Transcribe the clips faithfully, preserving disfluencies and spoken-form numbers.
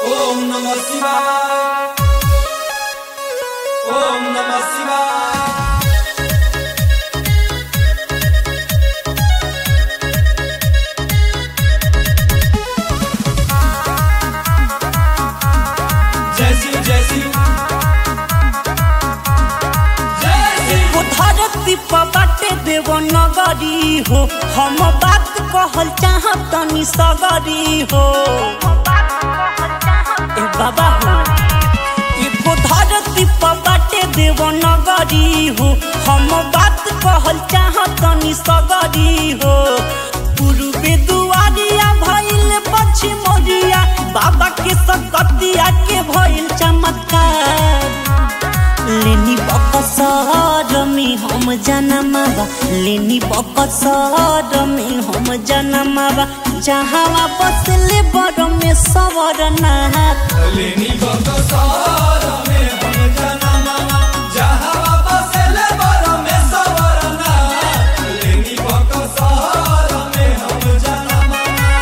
ओम नमः शिवाय। ओम नमः शिवाय। जय शिव जय शिव जय शिव। धरती पर बाटे देव नगरी हो, हम बात कहल चाहतनी सगरी हो। ए बाबा हो, एगो धरती पर बाटे देव नगरी हो, हम बात कहल चाहतनी सगरी हो। पूर्वे दुआरिया भइल पश्चिमोरिया, बाबा के सकतिया के भइल चमत्कार। लेनी बकसर में हम जनमावा, लेनी बकसर में हम जनमावा, जहाँ बसले बड़ में सवरनाथ। लेनी बकसर में हम जनमावा, जहाँ बसले बड़ में सवरनाथ। लेनी बकसर में हम जनमावा।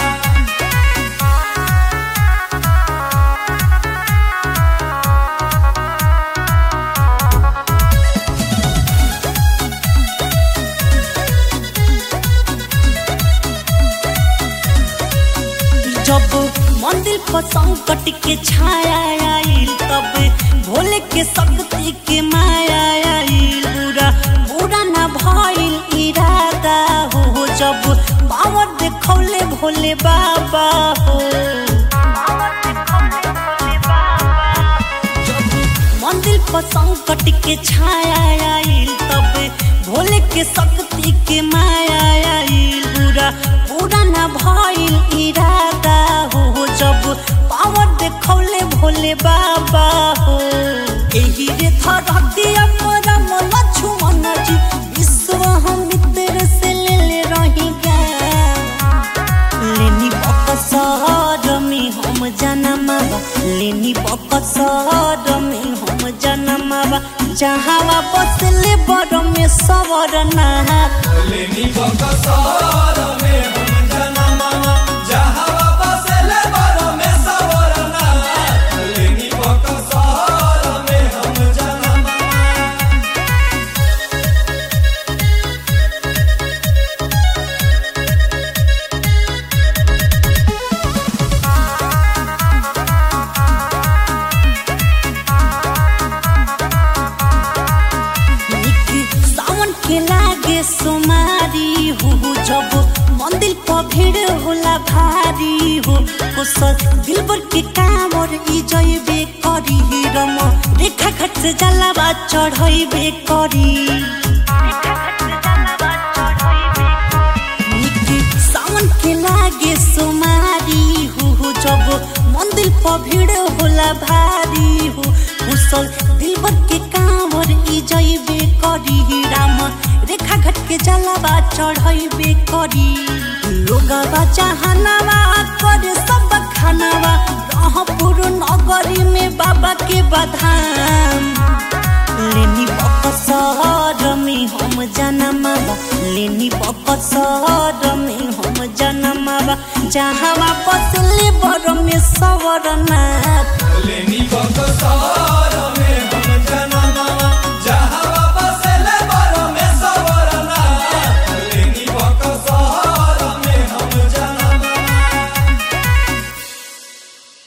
जब मंदिर पर संकट के छाया आइल, तब भोले के शक्ति के माया आइल। बुरा बुरा ना भइल इरादा हो, जब पावर देखौले भोले बाबा हो। जब मंदिर पर संकट के छाया आइल, तब भोले के शक्ति के माया आइल। बुरा बुरा ना भइल इरादा हो, जब पावर देखौले भोले बाबा हो। एही रे धरतिया परम लक्ष्मण जी, विश्व हम मित्र से ले ले रही गा। लेनी बकसर में हम जनमावा, लेनी बकसर में हम जनमावा, जहाँ बसले बड़ में सवरनाथ। लेनी बकसर में हम जनमावा, जहाँ बसले बड़ में सवरनाथ। लेनी बकसर में हम जनमावा। सावन के लागे सोमारी हो, जब मंदिर पर भीड़ होला भारी हो। कुशल दिलबर के कांवर ई जइबे करी, रम रेखा घाट से जलावा चढ़इबे करी। सावन के लागे सोमारी हो, जब मंदिर पर भीड़ होला भारी हो। कुशल दिलबर के कांवर ई जइबे करी, राम रेखा घाट के जलावा चढ़इबे करी। लोगवा चाहनावा करे सब खानावा, रहपुर नगरी में बाबा के बधाम। लेनी बकसर में हम जनमावा, लेनी बकसर में हम जनमावा, जहाँ बसले बड़ में सवरनाथ। लेनी बकसर